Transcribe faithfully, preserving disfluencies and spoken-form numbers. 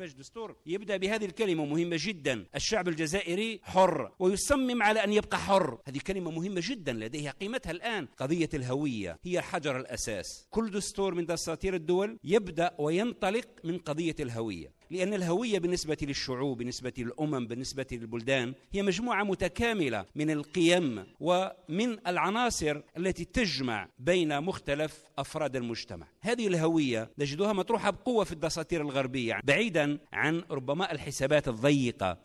فيش دستور؟ يبدأ بهذه الكلمة مهمة جدا: الشعب الجزائري حر، ويصمم على أن يبقى حر. هذه كلمة مهمة جدا لديها قيمتها الآن. قضية الهوية هي حجر الأساس. كل دستور من دساتير الدول يبدأ وينطلق من قضية الهوية، لأن الهوية بالنسبة للشعوب، بالنسبة للأمم، بالنسبة للبلدان، هي مجموعة متكاملة من القيم ومن العناصر التي تجمع بين مختلف أفراد المجتمع. هذه الهوية نجدها مطروحة بقوة في الدساتير الغربية، بعيدا عن ربما الحسابات الضيقة